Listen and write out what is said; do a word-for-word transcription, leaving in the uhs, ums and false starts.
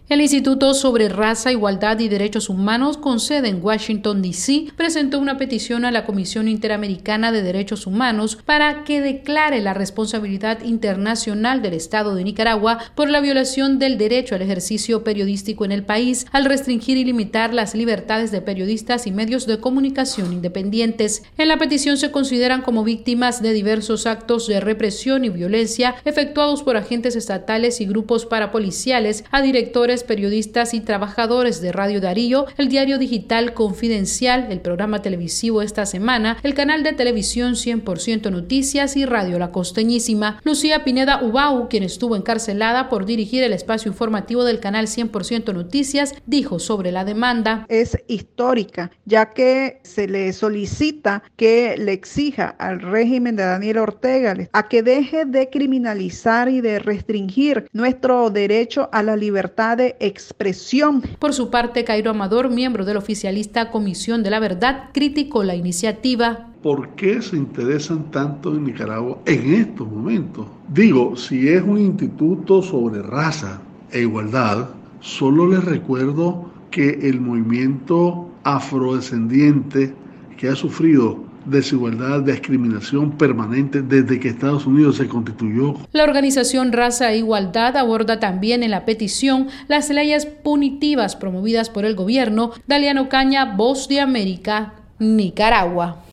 El Instituto sobre Raza, Igualdad y Derechos Humanos, con sede en Washington, D C, presentó una petición a la Comisión Interamericana de Derechos Humanos para que declare la responsabilidad internacional del Estado de Nicaragua por la violación del derecho al ejercicio periodístico en el país, al restringir y limitar las libertades de periodistas y medios de comunicación independientes. En la petición se consideran como víctimas de diversos actos de represión y violencia efectuados por agentes estatales y grupos parapoliciales a directores, periodistas y trabajadores de Radio Darío, el diario digital Confidencial, el programa televisivo Esta Semana, el canal de televisión cien por ciento Noticias y Radio La Costeñísima. Lucía Pineda Ubau, quien estuvo encarcelada por dirigir el espacio informativo del canal cien por ciento Noticias, dijo sobre la demanda. Es histórica, ya que se le solicita que le exija al régimen de Daniel Ortega a que deje de criminalizar y de restringir nuestro derecho a la libertad de expresión. Por su parte, Cairo Amador, miembro del oficialista Comisión de la Verdad, criticó la iniciativa. ¿Por qué se interesan tanto en Nicaragua en estos momentos? Digo, si es un instituto sobre raza e igualdad, solo les recuerdo que el movimiento afrodescendiente que ha sufrido desigualdad, discriminación permanente desde que Estados Unidos se constituyó. La organización Raza e Igualdad aborda también en la petición las leyes punitivas promovidas por el gobierno. Daliano Caña, Voz de América, Nicaragua.